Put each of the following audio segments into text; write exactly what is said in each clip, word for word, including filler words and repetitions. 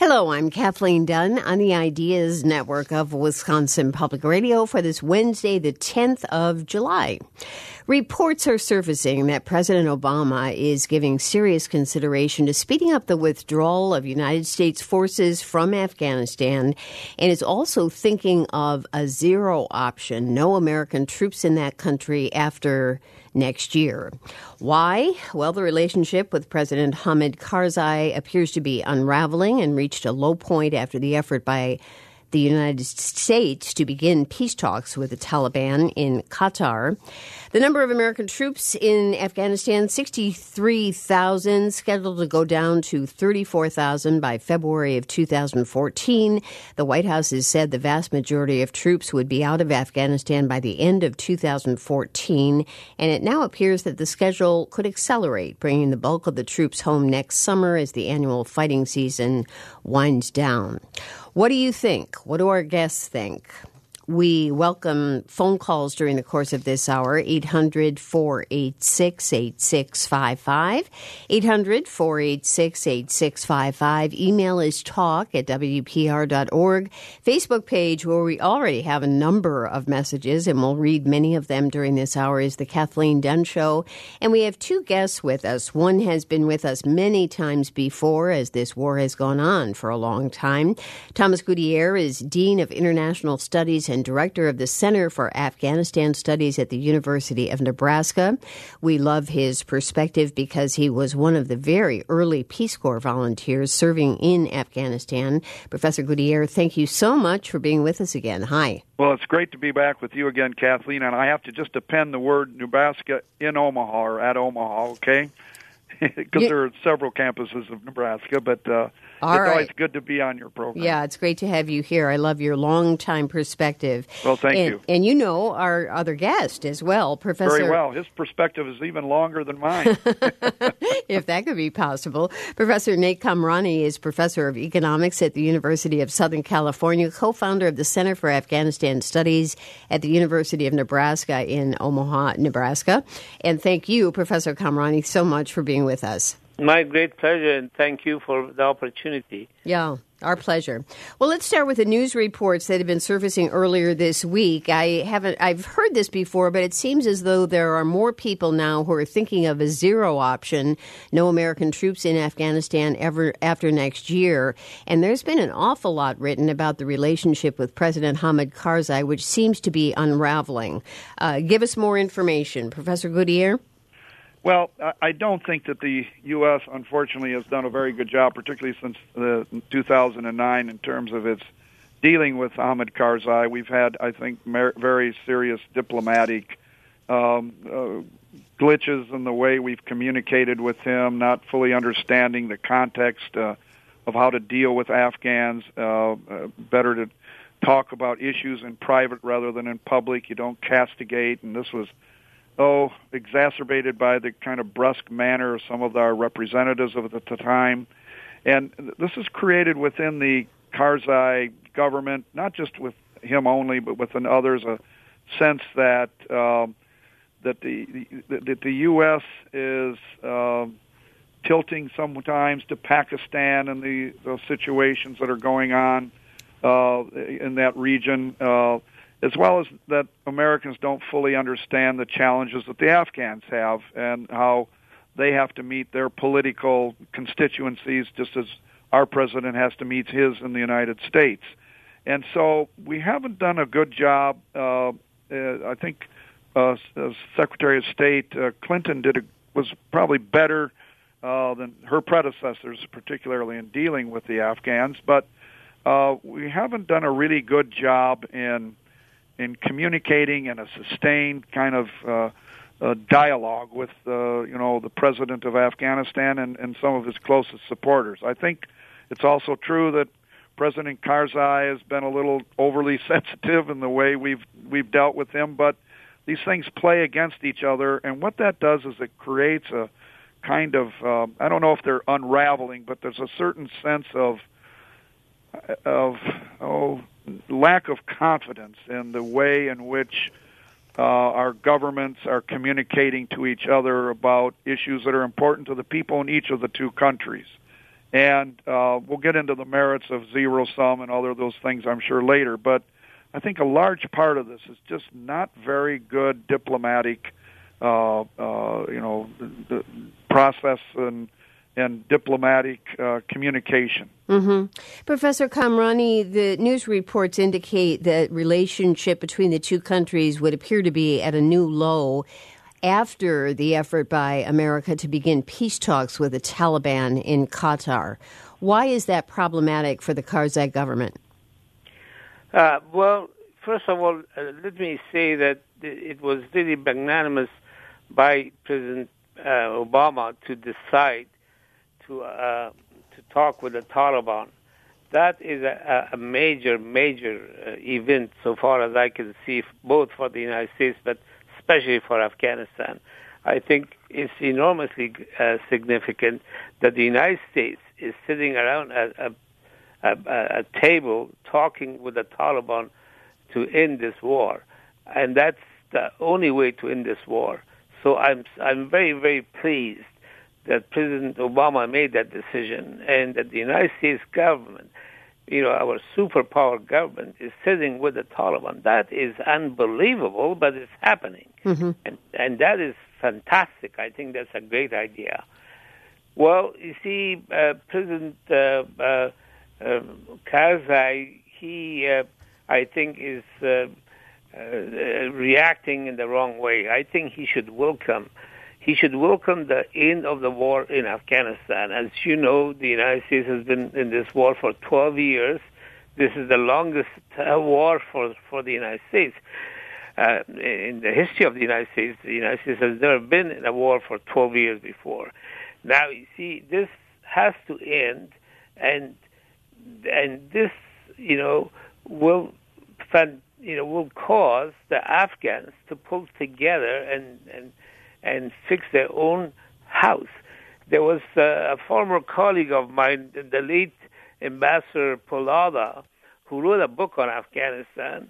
Hello, I'm Kathleen Dunn on the Ideas Network of Wisconsin Public Radio for this Wednesday, the tenth of July. Reports are surfacing that President Obama is giving serious consideration to speeding up the withdrawal of United States forces from Afghanistan and is also thinking of a zero option, no American troops in that country after next year. Why? Well, the relationship with President Hamid Karzai appears to be unraveling and reached a low point after the effort by the United States to begin peace talks with the Taliban in Qatar. The number of American troops in Afghanistan, sixty-three thousand, scheduled to go down to thirty-four thousand by February of two thousand fourteen. The White House has said the vast majority of troops would be out of Afghanistan by the end of two thousand fourteen, and it now appears that the schedule could accelerate, bringing the bulk of the troops home next summer as the annual fighting season winds down. What do you think? What do our guests think? We welcome phone calls during the course of this hour, eight hundred, four eight six, eight six five five, eight hundred, four eight six, eight six five five. Email is talk at W P R dot org. Facebook page, where we already have a number of messages, and we'll read many of them during this hour, is The Kathleen Dunn Show. And we have two guests with us. One has been with us many times before, as this war has gone on for a long time. Thomas Gutierrez is Dean of International Studies and and director of the Center for Afghanistan Studies at the University of Nebraska. We love his perspective because he was one of the very early Peace Corps volunteers serving in Afghanistan. Professor Gutierrez, thank you so much for being with us again. Hi. Well, it's great to be back with you again, Kathleen, and I have to just append the word Nebraska in Omaha or at Omaha, okay? Because yeah. There are several campuses of Nebraska, but uh, All it's right. always good to be on your program. Yeah, it's great to have you here. I love your long-time perspective. Well, thank and, you. And you know our other guest as well, Professor. Very well. His perspective is even longer than mine. If that could be possible. Professor Nate Kamrani is professor of economics at the University of Southern California, co-founder of the Center for Afghanistan Studies at the University of Nebraska in Omaha, Nebraska. And thank you, Professor Kamrani, so much for being with us. My great pleasure, and thank you for the opportunity. Yeah, our pleasure. Well, let's start with the news reports that have been surfacing earlier this week. I haven't, I've heard this before, but it seems as though there are more people now who are thinking of a zero option, no American troops in Afghanistan ever after next year. And there's been an awful lot written about the relationship with President Hamid Karzai, which seems to be unraveling. Uh, give us more information, Professor Gutierrez. Well, I don't think that the U S, unfortunately, has done a very good job, particularly since uh, two thousand nine, in terms of its dealing with Hamid Karzai. We've had, I think, mer- very serious diplomatic um, uh, glitches in the way we've communicated with him, not fully understanding the context uh, of how to deal with Afghans. Uh, uh, better to talk about issues in private rather than in public. You don't castigate, and this was oh, exacerbated by the kind of brusque manner of some of our representatives of the time. And this is created within the Karzai government, not just with him only, but within others, a sense that um, that the, the that the U S is uh, tilting sometimes to Pakistan and the, the situations that are going on uh, in that region, uh, as well as that Americans don't fully understand the challenges that the Afghans have and how they have to meet their political constituencies just as our president has to meet his in the United States. And so we haven't done a good job. Uh, uh, I think uh, Secretary of State uh, Clinton did a, was probably better uh, than her predecessors, particularly in dealing with the Afghans. But uh, we haven't done a really good job in in communicating in a sustained kind of uh, uh, dialogue with, uh, you know, the president of Afghanistan and, and some of his closest supporters. I think it's also true that President Karzai has been a little overly sensitive in the way we've we've dealt with him, but these things play against each other, and what that does is it creates a kind of, uh, I don't know if they're unraveling, but there's a certain sense of, of oh, lack of confidence in the way in which uh, our governments are communicating to each other about issues that are important to the people in each of the two countries. And uh, we'll get into the merits of zero-sum and all of those things, I'm sure, later. But I think a large part of this is just not very good diplomatic, uh, uh, you know, the, the process and and diplomatic uh, communication. Mm-hmm. Professor Kamrani, the news reports indicate that relationship between the two countries would appear to be at a new low after the effort by America to begin peace talks with the Taliban in Qatar. Why is that problematic for the Karzai government? Uh, well, first of all, uh, let me say that it was really magnanimous by President uh, Obama to decide to uh, to talk with the Taliban. That is a, a major, major uh, event, so far as I can see, both for the United States, but especially for Afghanistan. I think it's enormously uh, significant that the United States is sitting around a, a, a, a table talking with the Taliban to end this war, and that's the only way to end this war. So I'm I'm very, very pleased that President Obama made that decision, and that the United States government, you know, our superpower government, is sitting with the Taliban. That is unbelievable, but it's happening. Mm-hmm. And, and that is fantastic. I think that's a great idea. Well, you see, uh, President uh, uh, uh, Karzai, he, uh, I think, is uh, uh, reacting in the wrong way. I think he should welcome He should welcome the end of the war in Afghanistan. As you know, the United States has been in this war for twelve years. This is the longest uh, war for, for the United States. Uh, in the history of the United States, the United States has never been in a war for twelve years before. Now, you see, this has to end, and and this, you know, will you know will cause the Afghans to pull together and and. and fix their own house. There was uh, a former colleague of mine, the late Ambassador Polada, who wrote a book on Afghanistan,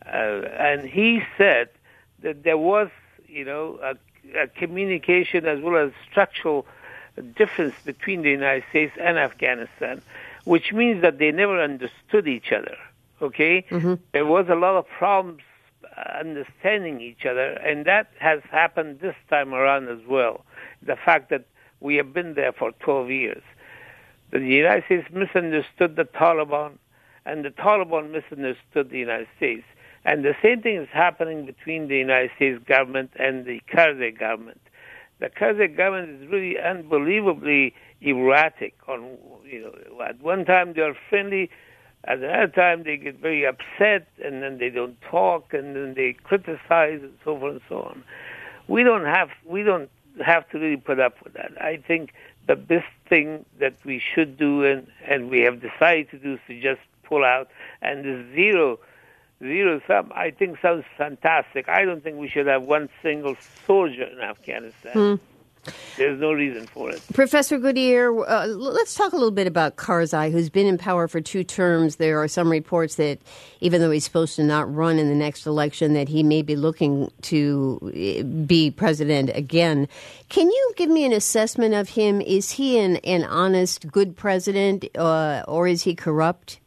uh, and he said that there was, you know, a, a communication as well as structural difference between the United States and Afghanistan, which means that they never understood each other, okay? Mm-hmm. There was a lot of problems understanding each other, and that has happened this time around as well. The fact that we have been there for twelve years. The United States misunderstood the Taliban, and the Taliban misunderstood the United States. And the same thing is happening between the United States government and the Karzai government. The Karzai government is really unbelievably erratic. On, you know, at one time they are friendly, at another time, they get very upset, and then they don't talk, and then they criticize, and so forth and so on. We don't have we don't have to really put up with that. I think the best thing that we should do, and, and we have decided to do, is to just pull out. And the zero zero sum, I think, sounds fantastic. I don't think we should have one single soldier in Afghanistan. Mm. There's no reason for it. Professor Goodyear, uh, let's talk a little bit about Karzai, who's been in power for two terms. There are some reports that even though he's supposed to not run in the next election, that he may be looking to be president again. Can you give me an assessment of him? Is he an, an honest, good president, uh, or is he corrupt?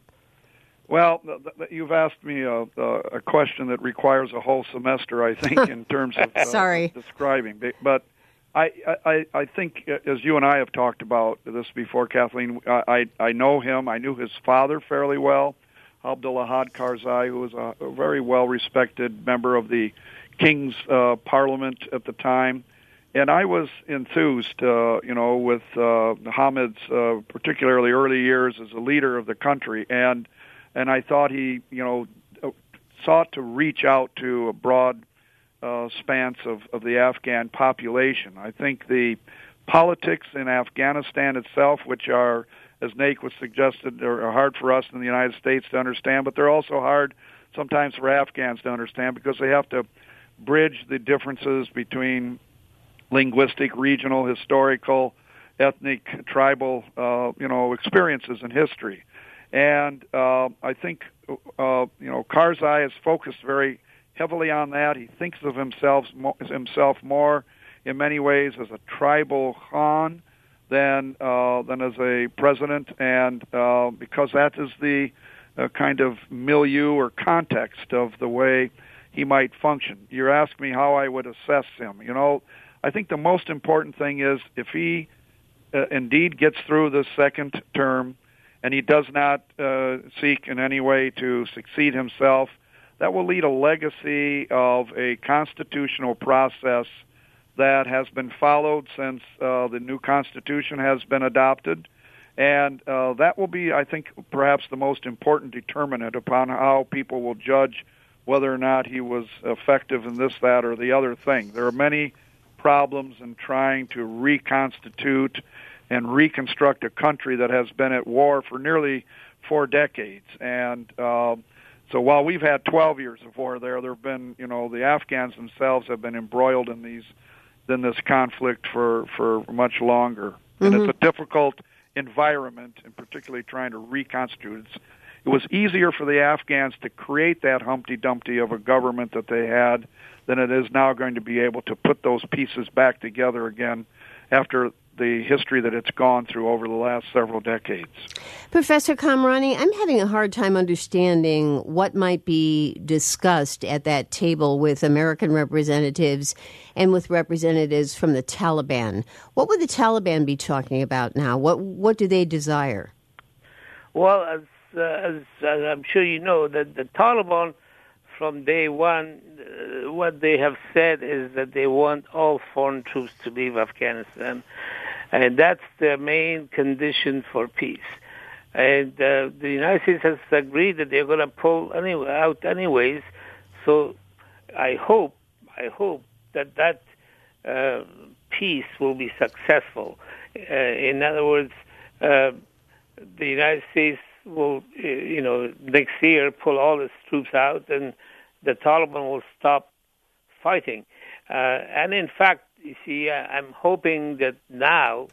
Well, you've asked me a, a question that requires a whole semester, I think, in terms of uh, Sorry. describing. But I, I, I think, as you and I have talked about this before, Kathleen, I, I know him. I knew his father fairly well, Abdulahad Karzai, who was a, a very well-respected member of the King's uh, Parliament at the time. And I was enthused, uh, you know, with uh, Hamid's uh, particularly early years as a leader of the country. And and I thought he, you know, sought to reach out to a broad Uh, spans of, of the Afghan population. I think the politics in Afghanistan itself, which are, as Nate was suggested, are hard for us in the United States to understand, but they're also hard sometimes for Afghans to understand because they have to bridge the differences between linguistic, regional, historical, ethnic, tribal, uh, you know, experiences in history. And uh, I think, uh, you know, Karzai is focused very heavily on that. He thinks of himself himself more in many ways as a tribal Khan than uh, than as a president, and uh, because that is the uh, kind of milieu or context of the way he might function. You're asking me how I would assess him. You know, I think the most important thing is if he uh, indeed gets through the second term and he does not uh, seek in any way to succeed himself, that will lead a legacy of a constitutional process that has been followed since uh, the new Constitution has been adopted. And uh, that will be, I think, perhaps the most important determinant upon how people will judge whether or not he was effective in this, that, or the other thing. There are many problems in trying to reconstitute and reconstruct a country that has been at war for nearly four decades. And uh, so while we've had twelve years of war there, there have been, you know, the Afghans themselves have been embroiled in these in this conflict for, for much longer. Mm-hmm. And it's a difficult environment, and particularly trying to reconstitute. It's, it was easier for the Afghans to create that Humpty Dumpty of a government that they had than it is now going to be able to put those pieces back together again after the history that it's gone through over the last several decades. Professor Kamrani, I'm having a hard time understanding what might be discussed at that table with American representatives and with representatives from the Taliban. What would the Taliban be talking about now? What what do they desire? Well, as, uh, as, as I'm sure you know, that the Taliban from day one, uh, what they have said is that they want all foreign troops to leave Afghanistan. And that's the main condition for peace. And uh, the United States has agreed that they're going to pull anyway, out anyways. So I hope, I hope that that uh, peace will be successful. Uh, in other words, uh, the United States will, uh, you know, next year pull all its troops out, and the Taliban will stop fighting. Uh, and in fact, you see, I'm hoping that now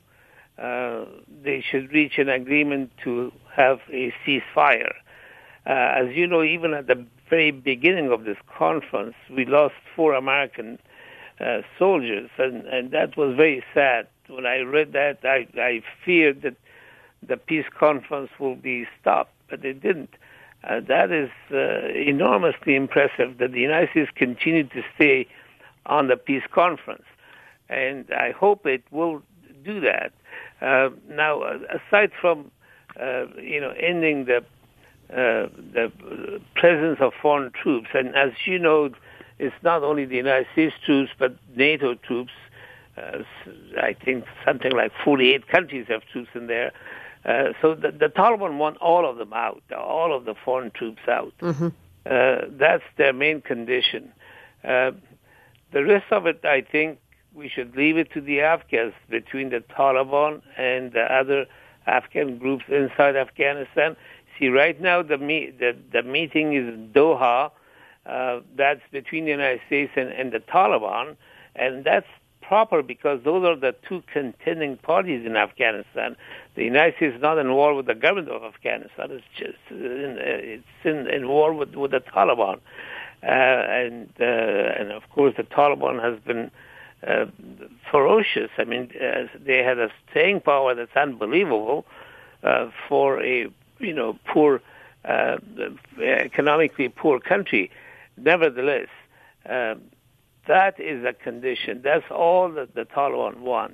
uh, they should reach an agreement to have a ceasefire. Uh, as you know, even at the very beginning of this conference, we lost four American uh, soldiers, and, and that was very sad. When I read that, I, I feared that the peace conference will be stopped, but it didn't. Uh, that is uh, enormously impressive that the United States continued to stay on the peace conference. And I hope it will do that. Uh, now, aside from, uh, you know, ending the uh, the presence of foreign troops, and as you know, it's not only the United States troops, but NATO troops. Uh, I think something like forty-eight countries have troops in there. Uh, so the, the Taliban want all of them out, all of the foreign troops out. Mm-hmm. Uh, that's their main condition. Uh, the rest of it, I think, we should leave it to the Afghans, between the Taliban and the other Afghan groups inside Afghanistan. See, right now the me- the, the meeting is in Doha. Uh, that's between the United States and, and the Taliban, and that's proper because those are the two contending parties in Afghanistan. The United States is not in war with the government of Afghanistan. It's just in, it's in, in war with, with the Taliban. Uh, and, uh, and, of course, the Taliban has been uh, ferocious. I mean, uh, they had a staying power that's unbelievable uh, for a, you know, poor, uh, economically poor country. Nevertheless, uh, that is a condition. That's all that the Taliban want.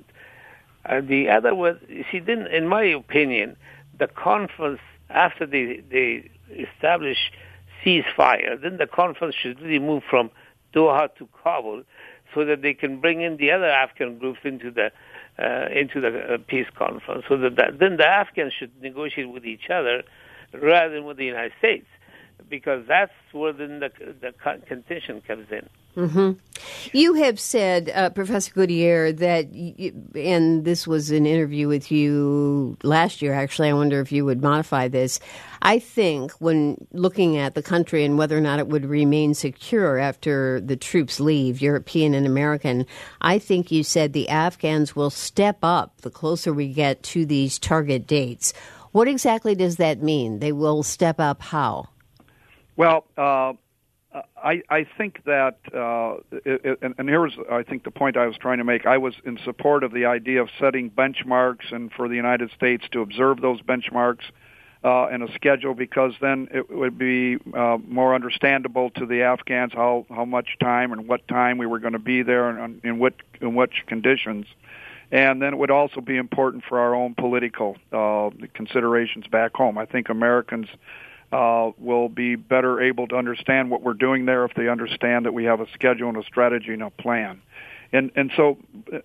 And the other was, you see, then, in my opinion, the conference, after they, they establish ceasefire, then the conference should really move from Doha to Kabul so that they can bring in the other Afghan groups into the uh, into the uh, peace conference. So that, that then the Afghans should negotiate with each other rather than with the United States, because that's where then the, the contention comes in. Mm-hmm. You have said, uh, Professor Goodyear, that, you, and this was an interview with you last year, actually, I wonder if you would modify this. I think when looking at the country and whether or not it would remain secure after the troops leave, European and American, I think you said the Afghans will step up the closer we get to these target dates. What exactly does that mean? They will step up how? Well, uh, I, I think that, uh, it, it, and, and here's, I think, the point I was trying to make. I was in support of the idea of setting benchmarks and for the United States to observe those benchmarks uh, in a schedule, because then it would be uh, more understandable to the Afghans how, how much time and what time we were going to be there and in what in which conditions. And then it would also be important for our own political uh, considerations back home. I think Americans uh, will be better able to understand what we're doing there if they understand that we have a schedule and a strategy and a plan. And and so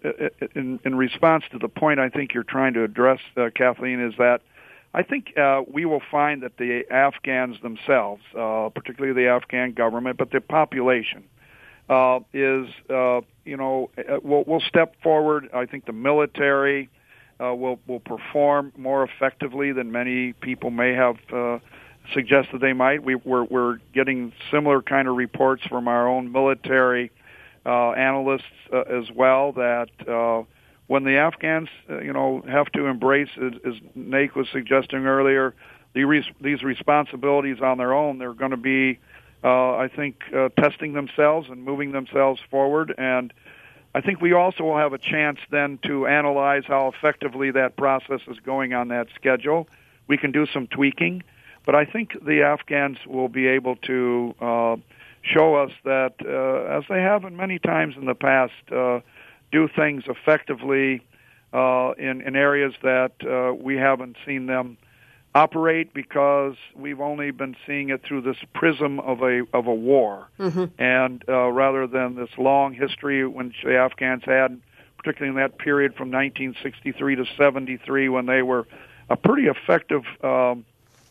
in, in response to the point I think you're trying to address, uh, Kathleen, is that I think uh, we will find that the Afghans themselves, uh, particularly the Afghan government, but the population, uh, is, uh, you know, we'll, we'll step forward. I think the military uh, will, will perform more effectively than many people may have uh, suggested they might. We, we're, we're getting similar kind of reports from our own military uh, analysts uh, as well, that uh, when the Afghans, uh, you know, have to embrace, as, as Nate was suggesting earlier, the res- these responsibilities on their own, they're going to be, uh, I think, uh, testing themselves and moving themselves forward. And I think we also will have a chance then to analyze how effectively that process is going on that schedule. We can do some tweaking, but I think the Afghans will be able to uh, show us that, uh, as they have in many times in the past, uh, do things effectively uh, in, in areas that uh, we haven't seen them operate, because we've only been seeing it through this prism of a of a war, mm-hmm. and uh, rather than this long history which the Afghans had, particularly in that period from nineteen sixty-three to seventy-three, when they were a pretty effective um,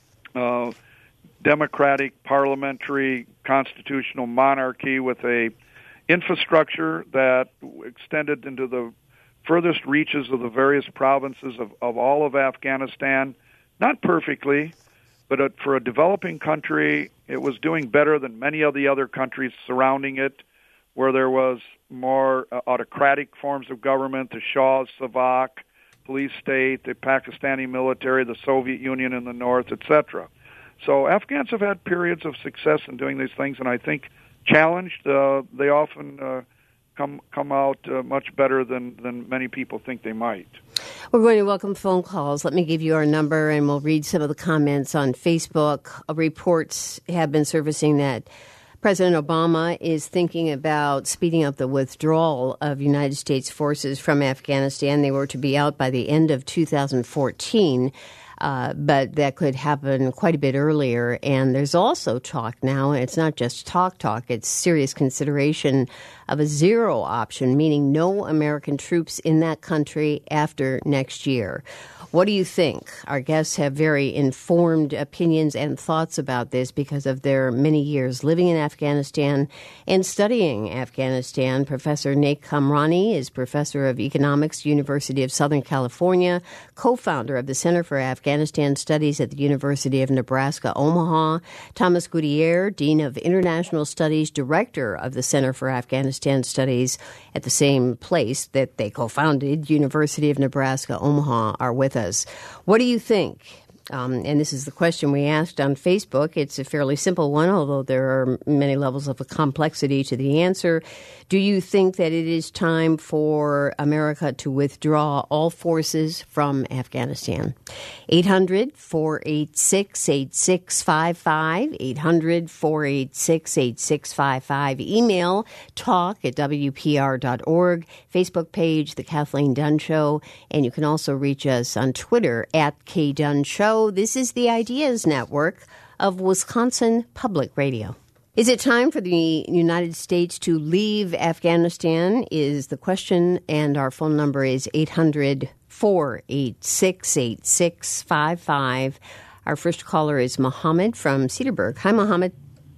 uh, democratic, parliamentary, constitutional monarchy with a infrastructure that extended into the furthest reaches of the various provinces of, of all of Afghanistan. Not perfectly, but a, for a developing country, it was doing better than many of the other countries surrounding it, where there was more uh, autocratic forms of government, the Shah, Savak, police state, the Pakistani military, the Soviet Union in the north, et cetera. So Afghans have had periods of success in doing these things, and I think challenged, uh, they often uh, come come out uh, much better than, than many people think they might. We're going to welcome phone calls. Let me give you our number, and we'll read some of the comments on Facebook. Uh, reports have been surfacing that President Obama is thinking about speeding up the withdrawal of United States forces from Afghanistan. They were to be out by the end of two thousand fourteen. Uh, but that could happen quite a bit earlier. And there's also talk now, and it's not just talk talk, it's serious consideration of a zero option, meaning no American troops in that country after next year. What do you think? Our guests have very informed opinions and thoughts about this because of their many years living in Afghanistan and studying Afghanistan. Professor Nate Kamrani is professor of economics, University of Southern California, co-founder of the Center for Afghanistan Studies at the University of Nebraska, Omaha. Thomas Gutierrez, Dean of International Studies, director of the Center for Afghanistan Studies at the same place that they co-founded, University of Nebraska, Omaha, are with us. What do you think? Um, and this is the question we asked on Facebook. It's a fairly simple one, although there are many levels of complexity to the answer. Do you think that it is time for America to withdraw all forces from Afghanistan? eight hundred, four eight six, eight six five five, eight hundred, four eight six, eight six five five. Email talk at W P R dot org. Facebook page, The Kathleen Dunn Show. And you can also reach us on Twitter at K Dunn Show. This is the Ideas Network of Wisconsin Public Radio. Is it time for the United States to leave Afghanistan is the question, and our phone number is eight hundred, four eight six, eight six five five. Our first caller is Mohammed from Cedarburg. Hi, Mohammed.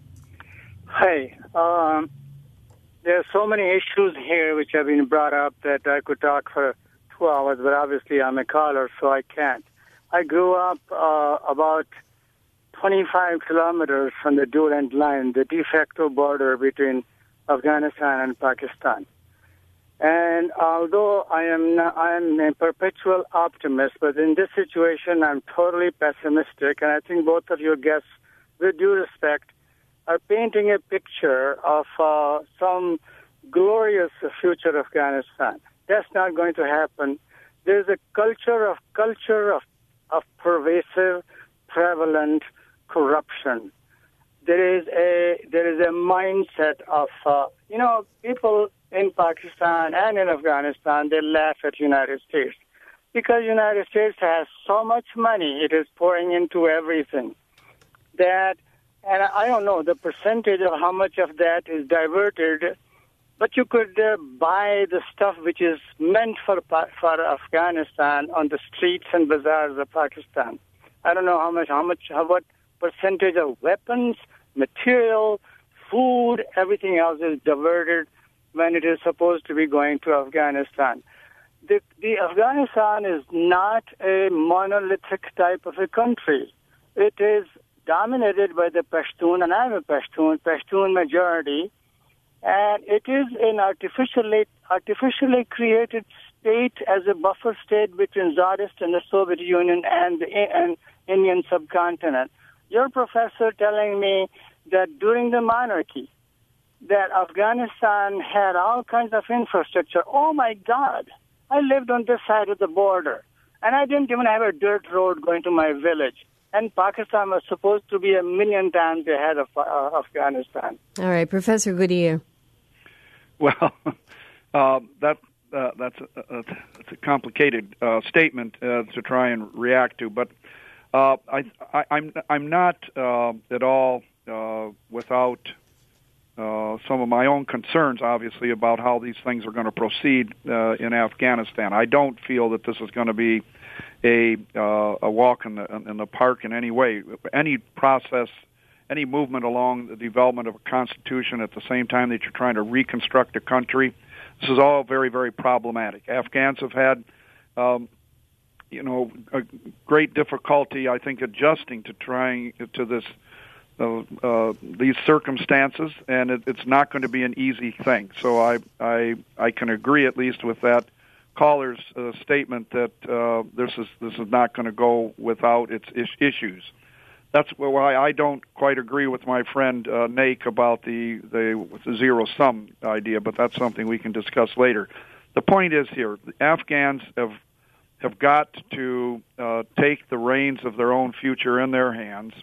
Hi. Um, there are so many issues here which have been brought up that I could talk for two hours, but obviously I'm a caller, so I can't. I grew up uh, about twenty-five kilometers from the Durand Line, the de facto border between Afghanistan and Pakistan. And although I am not, I am a perpetual optimist, but in this situation I'm totally pessimistic, and I think both of your guests, with due respect, are painting a picture of uh, some glorious future of Afghanistan. That's not going to happen. There's a culture of culture of, of pervasive, prevalent corruption. There is a there is a mindset of uh, you know people in Pakistan and in Afghanistan, they laugh at the United States because the United States has so much money it is pouring into everything that, and I don't know the percentage of how much of that is diverted. But you could uh, buy the stuff which is meant for for Afghanistan on the streets and bazaars of Pakistan. I don't know how much, how much, how, what percentage of weapons, material, food, everything else is diverted when it is supposed to be going to Afghanistan. The, the Afghanistan is not a monolithic type of a country. It is dominated by the Pashtun, and I'm a Pashtun, Pashtun majority. And it is an artificially artificially created state as a buffer state between Tsarist and the Soviet Union and the and Indian subcontinent. Your professor telling me that during the monarchy, that Afghanistan had all kinds of infrastructure. Oh my God! I lived on this side of the border, and I didn't even have a dirt road going to my village. And Pakistan was supposed to be a million times ahead of uh, Afghanistan. All right, Professor Goodyear. Well, uh, that uh, that's a, a, that's a complicated uh, statement uh, to try and react to, but uh, I, I, I'm I'm not uh, at all uh, without uh, some of my own concerns, obviously, about how these things are going to proceed uh, in Afghanistan. I don't feel that this is going to be a uh, a walk in the in the park in any way. Any process. Any movement along the development of a constitution at the same time that you're trying to reconstruct a country, this is all very, very problematic. Afghans have had, um, you know, a great difficulty, I think, adjusting to trying to this uh, uh, these circumstances, and it, it's not going to be an easy thing. So I, I, I can agree at least with that caller's uh, statement that uh, this is this is not going to go without its is- issues. That's why I don't quite agree with my friend uh, Nake about the, the, the zero-sum idea, but that's something we can discuss later. The point is here, the Afghans have have got to uh, take the reins of their own future in their hands.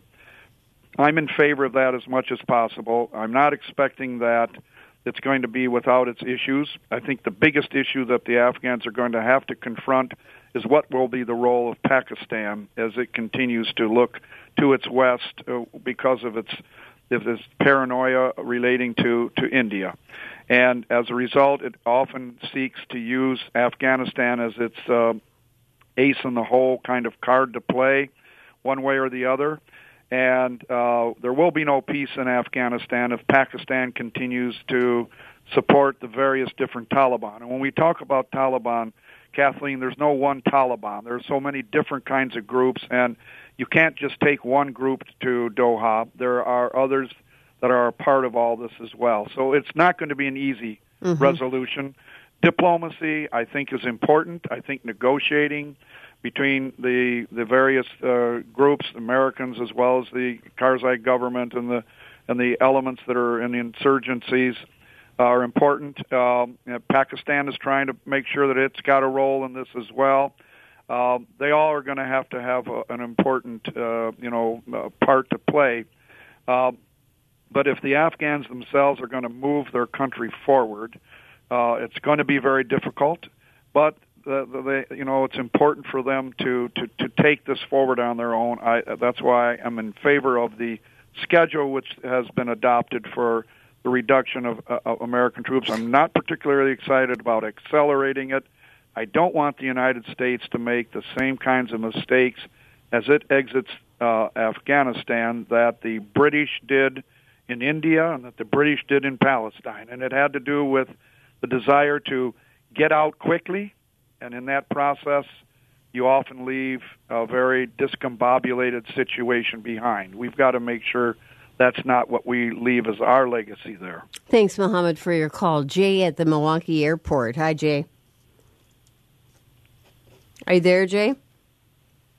I'm in favor of that as much as possible. I'm not expecting that it's going to be without its issues. I think the biggest issue that the Afghans are going to have to confront is what will be the role of Pakistan as it continues to look to its west uh, because of its, of its paranoia relating to, to India. And as a result, it often seeks to use Afghanistan as its uh, ace in the hole kind of card to play one way or the other. And uh, there will be no peace in Afghanistan if Pakistan continues to support the various different Taliban. And when we talk about Taliban, Kathleen, there's no one Taliban. There are so many different kinds of groups, and you can't just take one group to Doha. There are others that are a part of all this as well. So it's not going to be an easy mm-hmm. resolution. Diplomacy, I think, is important. I think negotiating between the the various uh, groups, Americans as well as the Karzai government and the and the elements that are in the insurgencies are important. Um, you know, Pakistan is trying to make sure that it's got a role in this as well. Uh, they all are going to have to have a, an important, uh, you know, uh, part to play. Uh, but if the Afghans themselves are going to move their country forward, uh, it's going to be very difficult. But the, the, they, you know, it's important for them to, to, to take this forward on their own. I, that's why I'm in favor of the schedule which has been adopted for the reduction of, uh, of American troops. I'm not particularly excited about accelerating it. I don't want the United States to make the same kinds of mistakes as it exits uh, Afghanistan that the British did in India and that the British did in Palestine. And it had to do with the desire to get out quickly, and in that process, you often leave a very discombobulated situation behind. We've got to make sure that's not what we leave as our legacy there. Thanks, Mohammed, for your call. Jay at the Milwaukee airport. Hi, Jay. Are you there, Jay?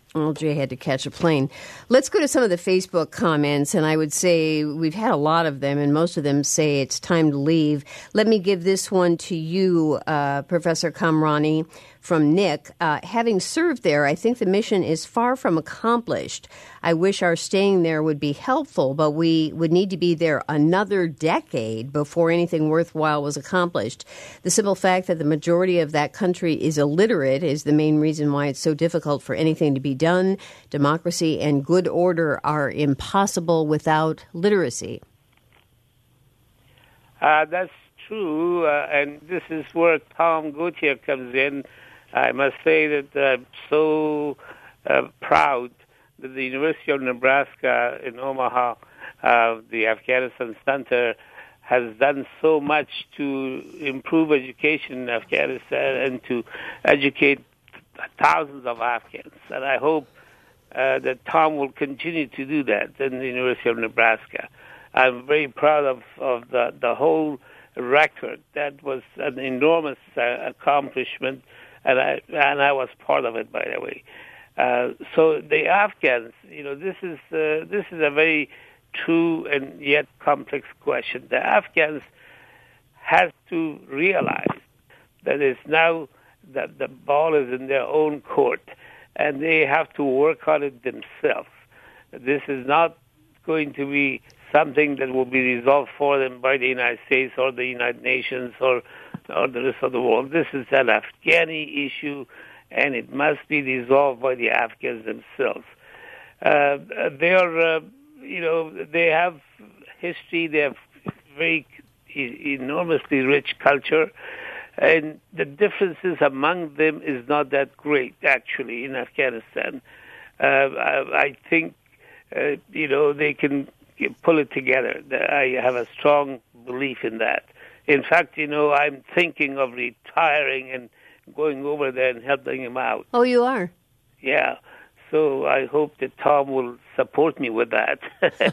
Well, Jay had to catch a plane. Let's go to some of the Facebook comments, and I would say we've had a lot of them, and most of them say it's time to leave. Let me give this one to you, uh, Professor Kamrani, from Nick. Uh, having served there, I think the mission is far from accomplished. I wish our staying there would be helpful, but we would need to be there another decade before anything worthwhile was accomplished. The simple fact that the majority of that country is illiterate is the main reason why it's so difficult for anything to be done. Democracy and good order are impossible without literacy. Uh, that's true, uh, and this is where Tom Gautier comes in. I must say that I'm so uh, proud that the University of Nebraska in Omaha, uh, the Afghanistan Center, has done so much to improve education in Afghanistan and to educate thousands of Afghans. And I hope uh, that Tom will continue to do that in the University of Nebraska. I'm very proud of, of the, the whole record. That was an enormous uh, accomplishment. And I and I was part of it, by the way. Uh, so the Afghans, you know, this is uh, this is a very true and yet complex question. The Afghans has to realize that it's now that the ball is in their own court, and they have to work on it themselves. This is not going to be something that will be resolved for them by the United States or the United Nations or or the rest of the world. This is an Afghani issue, and it must be resolved by the Afghans themselves. Uh, they are, uh, you know, they have history. They have very e- enormously rich culture, and the differences among them is not that great, actually, in Afghanistan. Uh, I, I think, uh, you know, they can pull it together. I have a strong belief in that. In fact, you know, I'm thinking of retiring and going over there and helping him out. Oh, you are? Yeah. So I hope that Tom will support me with that.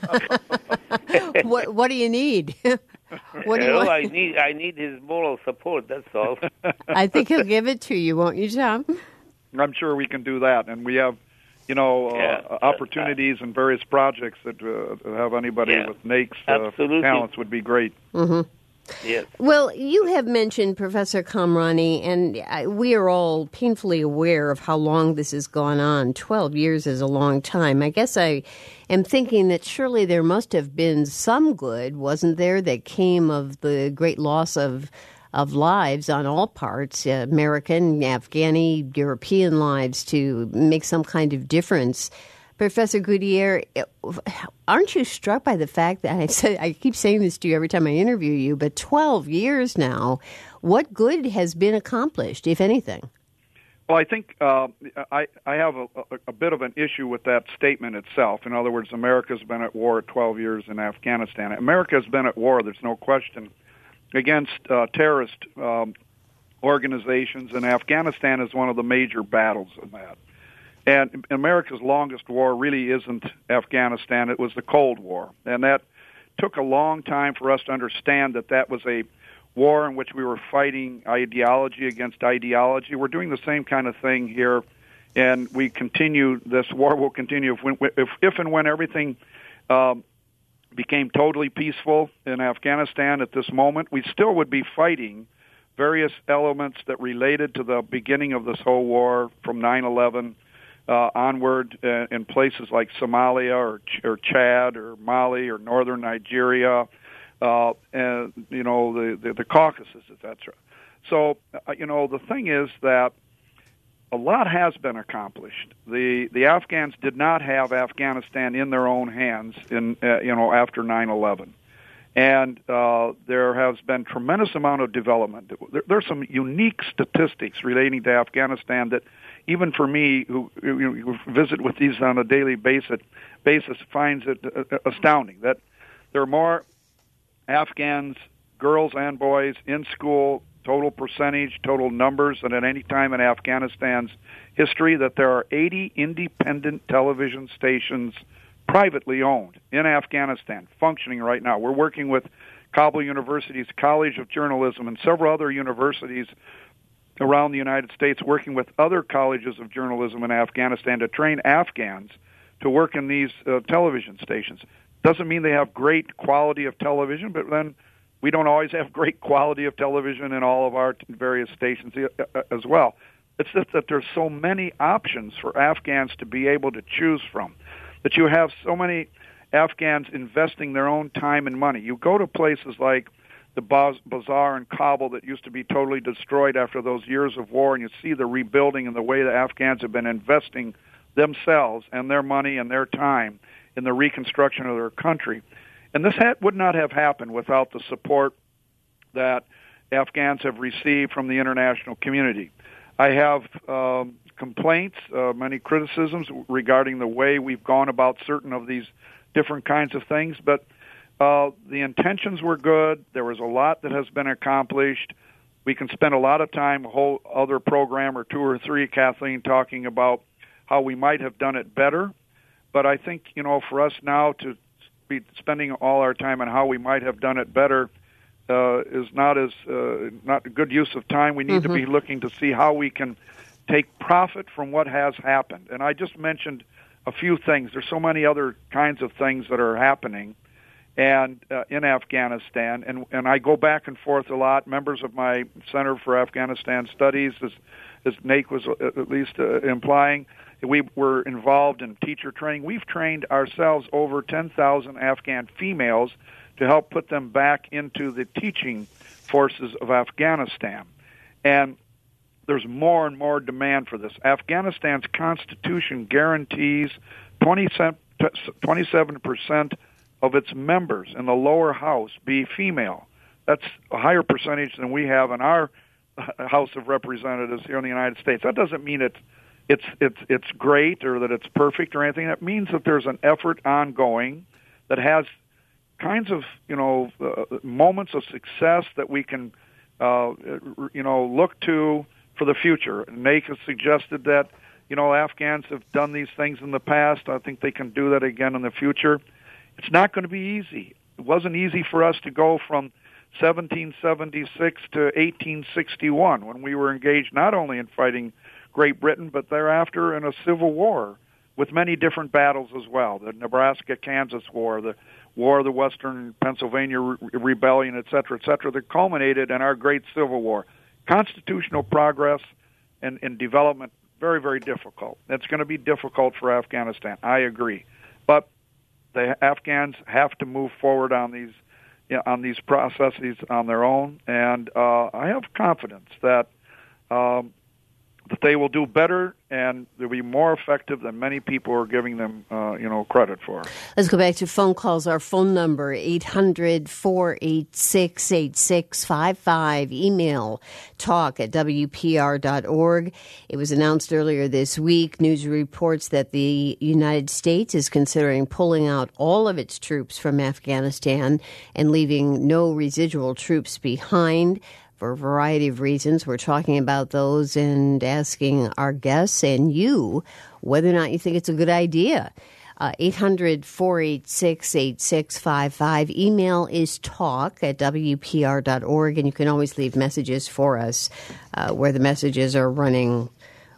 what What do you need? What do you oh, want? I need I need his moral support. That's all. I think he'll give it to you, won't you, Tom? I'm sure we can do that, and we have, you know, yeah. uh, opportunities and various projects that uh, have anybody yeah. with Nake's uh, talents would be great. Mm-hmm. Yes. Well, you have mentioned, Professor Kamrani, and we are all painfully aware of how long this has gone on. Twelve years is a long time. I guess I am thinking that surely there must have been some good, wasn't there, that came of the great loss of of lives on all parts, uh, American, Afghani, European lives, to make some kind of difference. Professor Gautier, aren't you struck by the fact that I said I keep saying this to you every time I interview you, but twelve years now, what good has been accomplished, if anything? Well, I think uh, I, I have a, a, a bit of an issue with that statement itself. In other words, America's been at war twelve years in Afghanistan. America has been at war, there's no question, against uh, terrorist um, organizations, and Afghanistan is one of the major battles in that. And America's longest war really isn't Afghanistan. It was the Cold War. And that took a long time for us to understand that that was a war in which we were fighting ideology against ideology. We're doing the same kind of thing here, and we continue, this war will continue. If, if, if and when everything um, became totally peaceful in Afghanistan at this moment, we still would be fighting various elements that related to the beginning of this whole war from nine eleven Uh, onward uh, in places like Somalia or, Ch- or Chad or Mali or northern Nigeria, uh, and you know the, the, the Caucasus, et cetera. So uh, you know the thing is that a lot has been accomplished. The the Afghans did not have Afghanistan in their own hands in uh, you know after nine eleven. And uh, there has been tremendous amount of development. There, there's some unique statistics relating to Afghanistan that, even for me, who, who visit with these on a daily basis, basis finds it astounding that there are more Afghans, girls and boys, in school, total percentage, total numbers, than at any time in Afghanistan's history. That there are eighty independent television stations, privately owned, in Afghanistan, functioning right now. We're working with Kabul University's College of Journalism and several other universities around the United States working with other colleges of journalism in Afghanistan to train Afghans to work in these uh, television stations. Doesn't mean they have great quality of television, but then we don't always have great quality of television in all of our various stations as well. It's just that there's so many options for Afghans to be able to choose from, that you have so many Afghans investing their own time and money. You go to places like the bazaar in Kabul that used to be totally destroyed after those years of war, and you see the rebuilding and the way the Afghans have been investing themselves and their money and their time in the reconstruction of their country. And this had, would not have happened without the support that Afghans have received from the international community. I have um, complaints, uh, many criticisms regarding the way we've gone about certain of these different kinds of things, but uh, the intentions were good. There was a lot that has been accomplished. We can spend a lot of time, a whole other program or two or three, Kathleen, talking about how we might have done it better. But I think, you know, for us now to be spending all our time on how we might have done it better uh, is not as uh, not a good use of time. We need mm-hmm. to be looking to see how we can take profit from what has happened. And I just mentioned a few things. There's so many other kinds of things that are happening and uh, in Afghanistan. And, and I go back and forth a lot. Members of my Center for Afghanistan Studies, as, as Nate was at least uh, implying, we were involved in teacher training. We've trained ourselves over ten thousand Afghan females to help put them back into the teaching forces of Afghanistan. And there's more and more demand for this. Afghanistan's constitution guarantees twenty-seven percent of its members in the lower house be female. That's a higher percentage than we have in our House of Representatives here in the United States. That doesn't mean it's It's it's it's great or that it's perfect or anything. That means that there's an effort ongoing that has kinds of you know uh, moments of success that we can uh, you know look to for the future. Nate has suggested that you know Afghans have done these things in the past. I think they can do that again in the future. It's not going to be easy. It wasn't easy for us to go from seventeen seventy-six to eighteen sixty-one when we were engaged not only in fighting Great Britain, but thereafter in a civil war with many different battles as well. The Nebraska-Kansas War, the War of the Western Pennsylvania Re- Rebellion, et cetera, et cetera, that culminated in our great Civil War. Constitutional progress and, and development, very, very difficult. It's going to be difficult for Afghanistan, I agree. But the Afghans have to move forward on these you know, on these processes on their own, and uh, I have confidence that um, that they will do better and they'll be more effective than many people are giving them, uh, you know, credit for. Let's go back to phone calls. Our phone number, eight hundred, four eight six, eight six five five. Email, talk at W P R dot org. It was announced earlier this week. News reports that the United States is considering pulling out all of its troops from Afghanistan and leaving no residual troops behind. For a variety of reasons, we're talking about those and asking our guests and you whether or not you think it's a good idea. Uh, eight hundred, four eight six, eight six five five. Email is talk at W P R dot org, and you can always leave messages for us uh, where the messages are running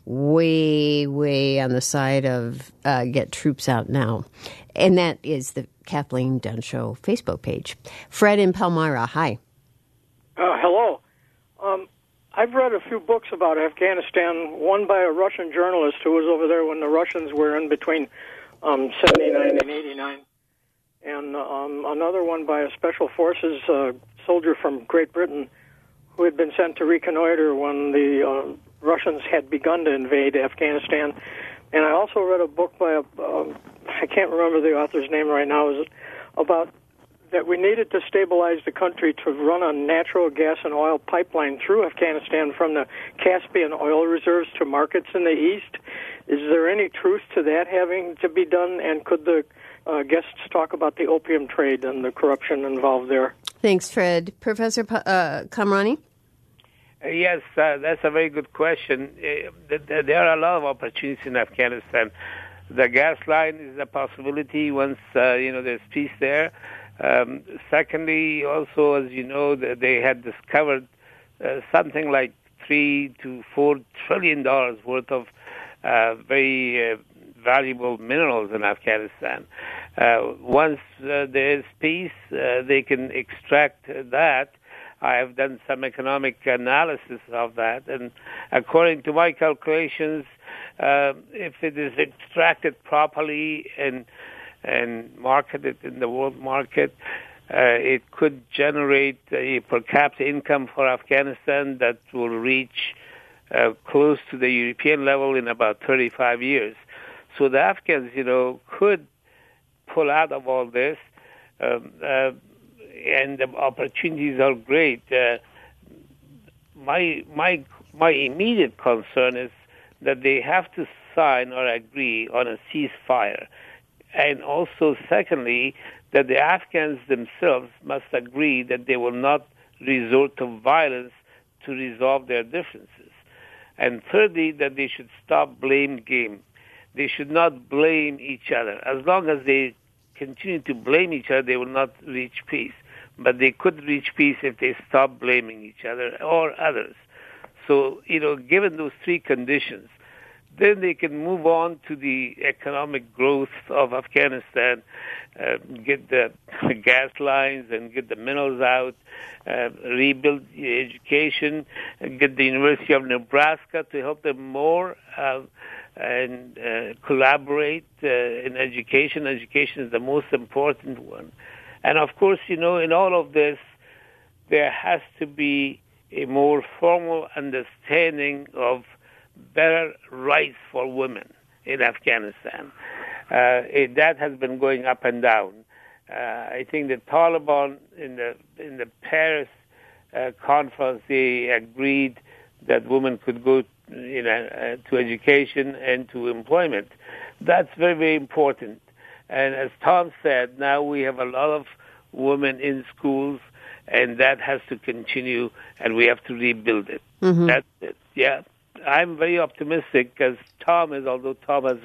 way, way on the side of uh, get troops out now. And that is the Kathleen Dunn Show Facebook page. Fred in Palmyra, hi. Uh, hello. Um, I've read a few books about Afghanistan, one by a Russian journalist who was over there when the Russians were in between um, seventy-nine and eighty-nine, and um, another one by a Special Forces uh, soldier from Great Britain who had been sent to reconnoiter when the uh, Russians had begun to invade Afghanistan. And I also read a book by a, uh, I can't remember the author's name right now, is about that we needed to stabilize the country to run a natural gas and oil pipeline through Afghanistan from the Caspian oil reserves to markets in the east. Is there any truth to that having to be done? And could the uh, guests talk about the opium trade and the corruption involved there? Thanks, Fred. Professor P- uh, Kamrani? Uh, yes, uh, that's a very good question. Uh, th- th- there are a lot of opportunities in Afghanistan. The gas line is a possibility once uh, you know there's peace there. Um, secondly, also, as you know, they had discovered uh, something like three to four trillion dollars worth of uh, very uh, valuable minerals in Afghanistan. Uh, once uh, there is peace, uh, they can extract that. I have done some economic analysis of that, and according to my calculations, uh, if it is extracted properly and and marketed in the world market, uh, it could generate a per capita income for Afghanistan that will reach uh, close to the European level in about thirty-five years. So the Afghans, you know, could pull out of all this. Um, uh, and the opportunities are great. Uh, my my my immediate concern is that they have to sign or agree on a ceasefire, and also, secondly, that the Afghans themselves must agree that they will not resort to violence to resolve their differences, and thirdly, that they should stop blame game. They should not blame each other. As long as they continue to blame each other, they will not reach peace. But they could reach peace if they stop blaming each other or others. So, you know, given those three conditions, then they can move on to the economic growth of Afghanistan, uh, get the gas lines and get the minerals out, uh, rebuild the education, and get the University of Nebraska to help them more, uh, and uh, collaborate uh, in education. Education is the most important one. And of course, you know, in all of this, there has to be a more formal understanding of better rights for women in Afghanistan. Uh, it, that has been going up and down. Uh, I think the Taliban in the in the Paris uh, conference, they agreed that women could go, you know, uh, to education and to employment. That's very, very important. And as Tom said, now we have a lot of women in schools, and that has to continue, and we have to rebuild it. Mm-hmm. That's it. Yeah. I'm very optimistic, as Tom is, although Tom has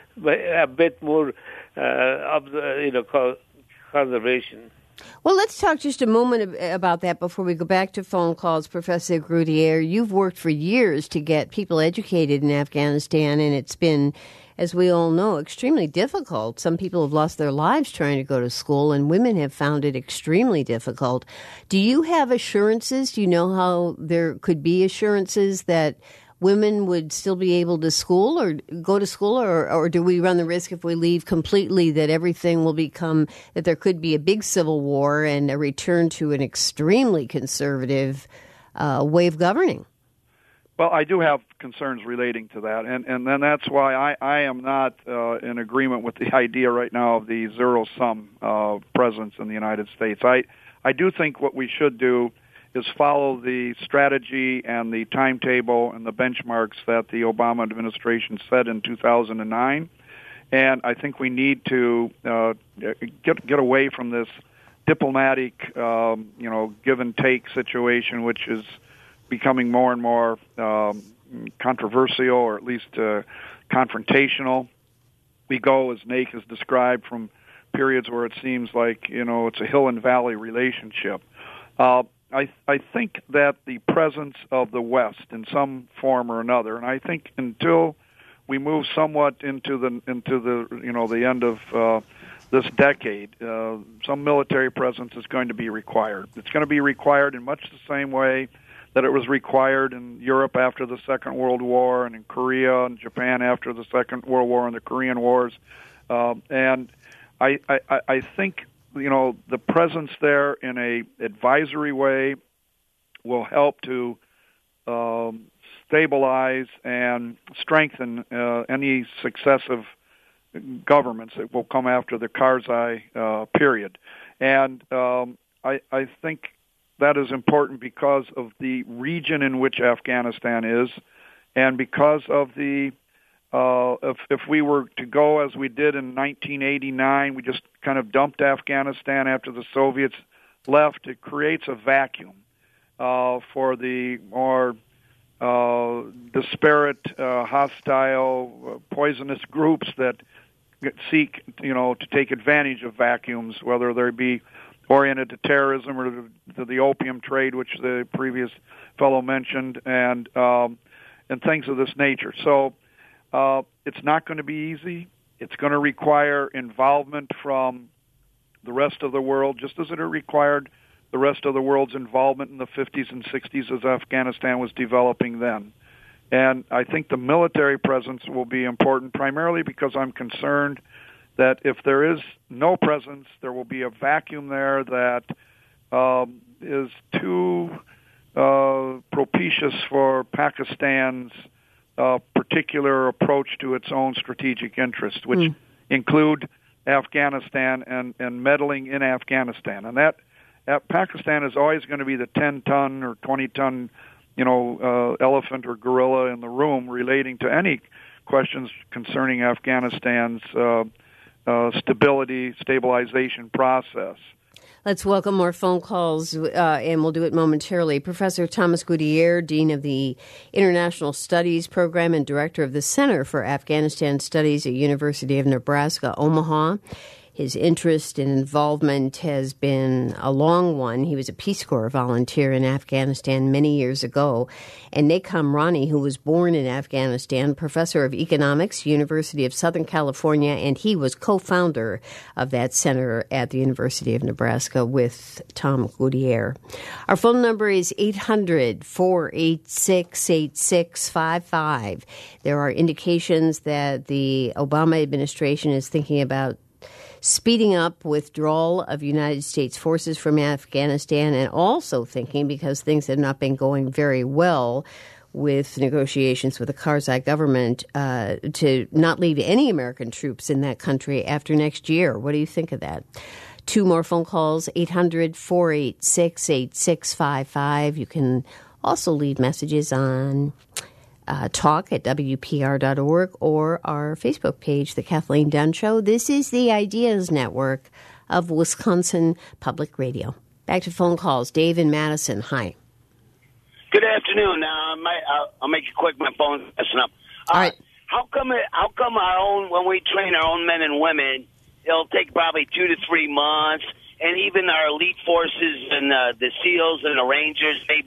a bit more, uh, you know, conservation. Well, let's talk just a moment about that before we go back to phone calls. Professor Groutier, you've worked for years to get people educated in Afghanistan, and it's been, as we all know, extremely difficult. Some people have lost their lives trying to go to school, and women have found it extremely difficult. Do you have assurances? Do you know how there could be assurances that women would still be able to school or go to school, or, or do we run the risk if we leave completely that everything will become, that there could be a big civil war and a return to an extremely conservative uh, way of governing? Well, I do have concerns relating to that, and, and then that's why I, I am not uh, in agreement with the idea right now of the zero-sum uh, presence in the United States. I, I do think what we should do is follow the strategy and the timetable and the benchmarks that the Obama administration set in two thousand nine. And I think we need to uh, get get away from this diplomatic, um, you know, give and take situation, which is becoming more and more um, controversial, or at least uh, confrontational. We go, as Naik has described, from periods where it seems like, you know, it's a hill and valley relationship. Uh, I, I think that the presence of the West in some form or another, and I think until we move somewhat into the into the you know the end of uh, this decade, uh, some military presence is going to be required. It's going to be required in much the same way that it was required in Europe after the Second World War, and in Korea and Japan after the Second World War and the Korean Wars. Uh, and I, I, I think, you know, the presence there in a advisory way will help to um, stabilize and strengthen uh, any successive governments that will come after the Karzai uh, period. And um, I, I think that is important because of the region in which Afghanistan is, and because of the Uh, if, if we were to go as we did in nineteen eighty-nine, we just kind of dumped Afghanistan after the Soviets left, it creates a vacuum uh, for the more uh, disparate, uh, hostile, uh, poisonous groups that seek, you know, to take advantage of vacuums, whether they be oriented to terrorism or to, to the opium trade, which the previous fellow mentioned, and um, and things of this nature. So uh, it's not going to be easy. It's going to require involvement from the rest of the world, just as it required the rest of the world's involvement in the fifties and sixties as Afghanistan was developing then. And I think the military presence will be important, primarily because I'm concerned that if there is no presence, there will be a vacuum there that um, is too uh, propitious for Pakistan's uh, particular approach to its own strategic interests, which mm. include Afghanistan and, and meddling in Afghanistan. And that, that Pakistan is always going to be the ten-ton or twenty-ton, you know, uh, elephant or gorilla in the room relating to any questions concerning Afghanistan's uh, uh, stability, stabilization process. Let's welcome more phone calls, uh, and we'll do it momentarily. Professor Thomas Gutierrez, Dean of the International Studies Program and Director of the Center for Afghanistan Studies at University of Nebraska, Omaha. His interest and involvement has been a long one. He was a Peace Corps volunteer in Afghanistan many years ago. And Nek Hamrani, who was born in Afghanistan, professor of economics, University of Southern California, and he was co-founder of that center at the University of Nebraska with Tom Gutierrez. Our phone number is eight hundred, four eight six, eight six five five. There are indications that the Obama administration is thinking about speeding up withdrawal of United States forces from Afghanistan, and also thinking, because things have not been going very well with negotiations with the Karzai government, uh, to not leave any American troops in that country after next year. What do you think of that? Two more phone calls, eight hundred, four eight six, eight six five five. You can also leave messages on Uh, talk at W P R dot org or our Facebook page, The Kathleen Dunn Show. This is the Ideas Network of Wisconsin Public Radio. Back to phone calls. Dave in Madison. Hi. Good afternoon. Now, uh, I'll, I'll make it quick. My phone's messing up. Uh, All right. How come, it, how come our own, when we train our own men and women, it'll take probably two to three months, and even our elite forces and uh, the SEALs and the Rangers, they,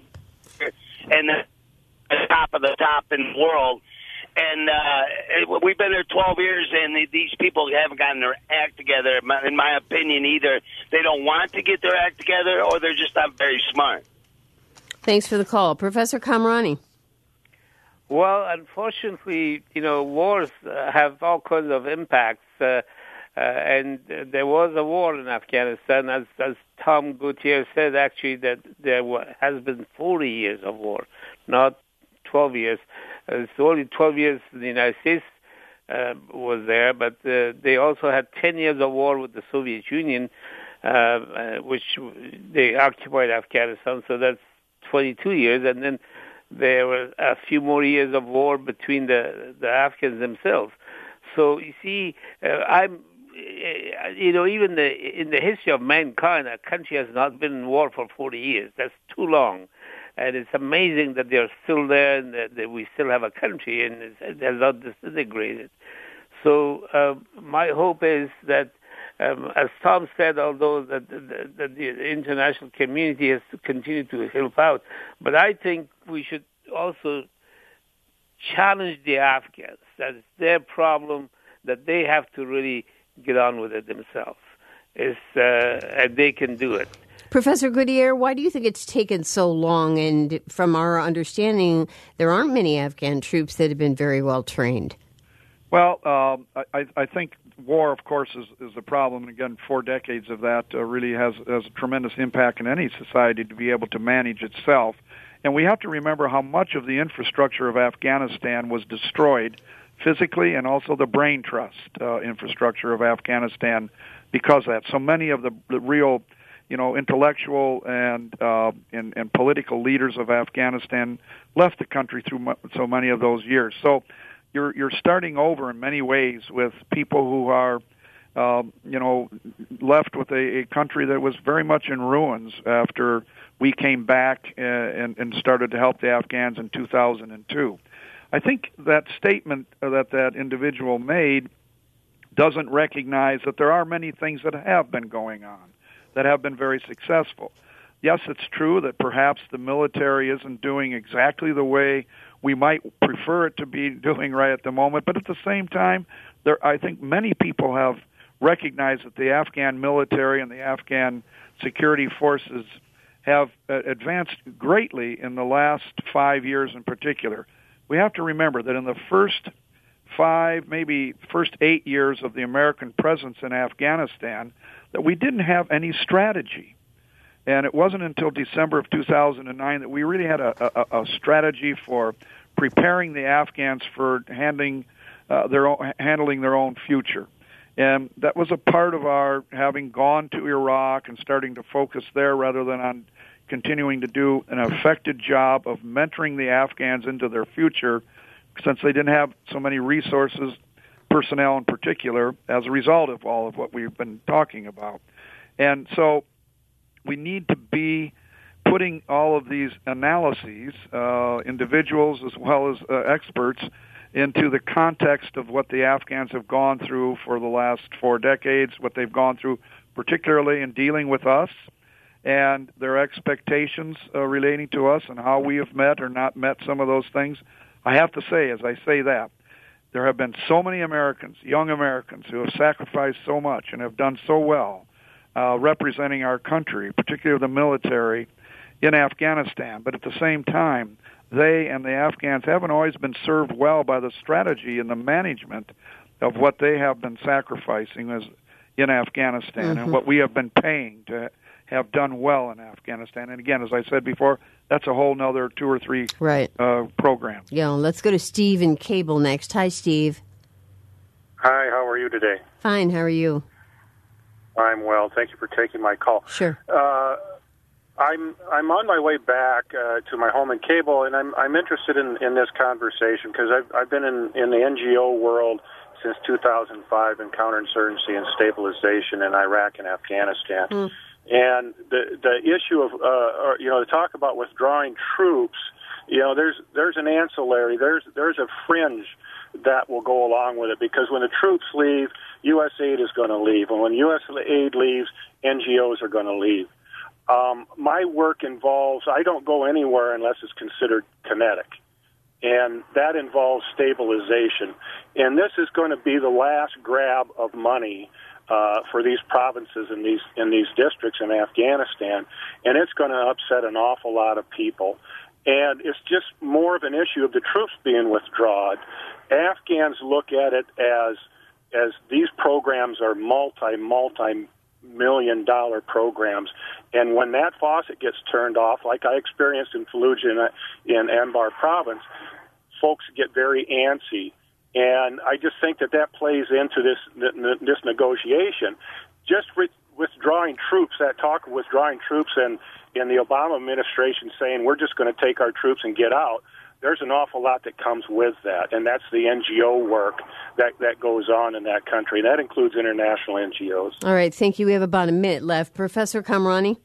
and the top of the top in the world, and uh, we've been there twelve years, and these people haven't gotten their act together. In my opinion, either they don't want to get their act together, or they're just not very smart. Thanks for the call, Professor Kamrani. Well, unfortunately, you know, wars uh, have all kinds of impacts, uh, uh, and uh, there was a war in Afghanistan, as as Tom Gutierrez said, actually, that there w- has been forty years of war, not twelve years. Uh, it's only twelve years the United States uh, was there, but uh, they also had ten years of war with the Soviet Union, uh, uh, which they occupied Afghanistan, so that's twenty-two years, and then there were a few more years of war between the, the Afghans themselves. So, you see, uh, I'm, uh, you know, even the, in the history of mankind, a country has not been in war for forty years. That's too long. And it's amazing that they're still there and that, that we still have a country and it has not disintegrated. So uh, my hope is that, um, as Tom said, although that the, the, the international community has to continue to help out, but I think we should also challenge the Afghans. That it's their problem, that they have to really get on with it themselves. It's, uh, and they can do it. Professor Gutierrez, why do you think it's taken so long? And from our understanding, there aren't many Afghan troops that have been very well trained. Well, um, I, I think war, of course, is, is the problem. And again, four decades of that uh, really has, has a tremendous impact in any society to be able to manage itself. And we have to remember how much of the infrastructure of Afghanistan was destroyed physically, and also the brain trust uh, infrastructure of Afghanistan because of that. So many of the, the real, you know, intellectual and, uh, and and political leaders of Afghanistan left the country through mo- so many of those years. So you're you're starting over in many ways with people who are, uh, you know, left with a, a country that was very much in ruins after we came back and, and started to help the Afghans in two thousand two. I think that statement that that individual made doesn't recognize that there are many things that have been going on. that have been very successful. Yes, it's true that perhaps the military isn't doing exactly the way we might prefer it to be doing right at the moment, but at the same time, there, I think many people have recognized that the Afghan military and the Afghan security forces have uh, advanced greatly in the last five years in particular. We have to remember that in the first five, maybe first eight years of the American presence in Afghanistan, that we didn't have any strategy. And it wasn't until December of two thousand nine that we really had a, a, a strategy for preparing the Afghans for handling uh, their own, handling their own future. And that was a part of our having gone to Iraq and starting to focus there rather than on continuing to do an effective job of mentoring the Afghans into their future, since they didn't have so many resources, personnel in particular, as a result of all of what we've been talking about. And so we need to be putting all of these analyses, uh, individuals as well as uh, experts, into the context of what the Afghans have gone through for the last four decades, what they've gone through particularly in dealing with us, and their expectations uh, relating to us and how we have met or not met some of those things. I have to say, as I say that, there have been so many Americans, young Americans, who have sacrificed so much and have done so well uh, representing our country, particularly the military, in Afghanistan. But at the same time, they and the Afghans haven't always been served well by the strategy and the management of what they have been sacrificing as in Afghanistan mm-hmm. and what we have been paying to have done well in Afghanistan. And again, as I said before, that's a whole nother two or three right. uh, programs. Yeah, let's go to Steve in Cable next. Hi, Steve. Hi, how are you today? Fine, how are you? I'm well. Thank you for taking my call. Sure. Uh, I'm I'm on my way back uh, to my home in Cable, and I'm I'm interested in, in this conversation because I've I've been in, in the N G O world since two thousand five in counterinsurgency and stabilization in Iraq and Afghanistan. Mm. And the the issue of uh, or, you know, to talk about withdrawing troops, you know, there's there's an ancillary, there's there's a fringe that will go along with it, because when the troops leave, U S aid is going to leave, and when U S aid leaves, N G Os are going to leave. Um, my work involves, I don't go anywhere unless it's considered kinetic, and that involves stabilization. And this is going to be the last grab of money uh, for these provinces and these in these districts in Afghanistan, and it's going to upset an awful lot of people. And it's just more of an issue of the troops being withdrawn. Afghans look at it as as these programs are multi, multi million dollar programs, and when that faucet gets turned off, like I experienced in Fallujah in, in Anbar province, folks get very antsy, and I just think that that plays into this this negotiation. Just re- withdrawing troops, that talk of withdrawing troops, and in the Obama administration saying we're just going to take our troops and get out, there's an awful lot that comes with that, and that's the N G O work that, that goes on in that country. That includes international N G Os. All right, thank you. We have about a minute left. Professor Kamrani?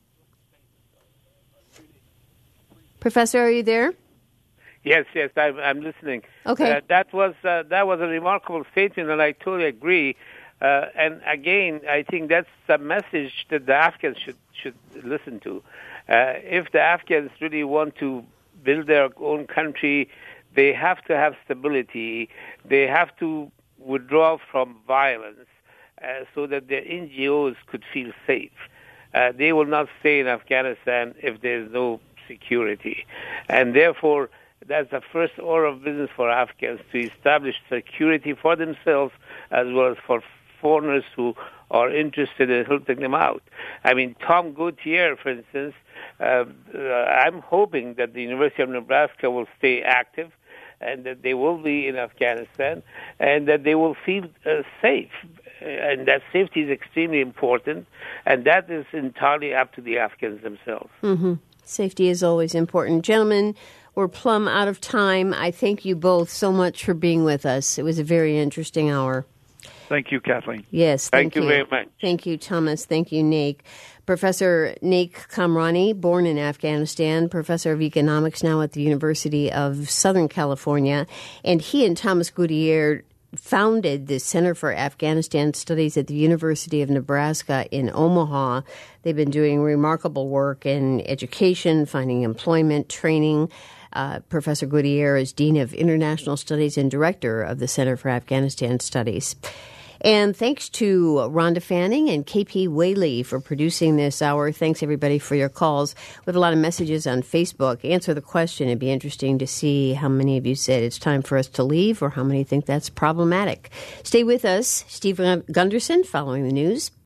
Professor, are you there? Yes, yes, I'm, I'm listening. Okay. Uh, that was uh, that was a remarkable statement, and I totally agree. Uh, and again, I think that's a message that the Afghans should should listen to. Uh, if the Afghans really want to build their own country, they have to have stability. They have to withdraw from violence uh, so that their N G Os could feel safe. Uh, they will not stay in Afghanistan if there's no security. And therefore, that's the first order of business for Afghans, to establish security for themselves as well as for foreigners who are interested in helping them out. I mean, Tom Gautier, for instance, uh, uh, I'm hoping that the University of Nebraska will stay active and that they will be in Afghanistan and that they will feel uh, safe. And that safety is extremely important, and that is entirely up to the Afghans themselves. Mm-hmm. Safety is always important. Gentlemen, we're plumb out of time. I thank you both so much for being with us. It was a very interesting hour. Thank you, Kathleen. Yes, thank, thank you. you very much. Thank you, Thomas. Thank you, Naik. Professor Naik Kamrani, born in Afghanistan, professor of economics now at the University of Southern California, and he and Thomas Gautier founded the Center for Afghanistan Studies at the University of Nebraska in Omaha. They've been doing remarkable work in education, finding employment, training. Uh, Professor Goodyear is Dean of International Studies and Director of the Center for Afghanistan Studies. And thanks to Rhonda Fanning and K P Whaley for producing this hour. Thanks, everybody, for your calls. We have a lot of messages on Facebook. Answer the question. It'd be interesting to see how many of you said it's time for us to leave or how many think that's problematic. Stay with us. Steve Gunderson following the news.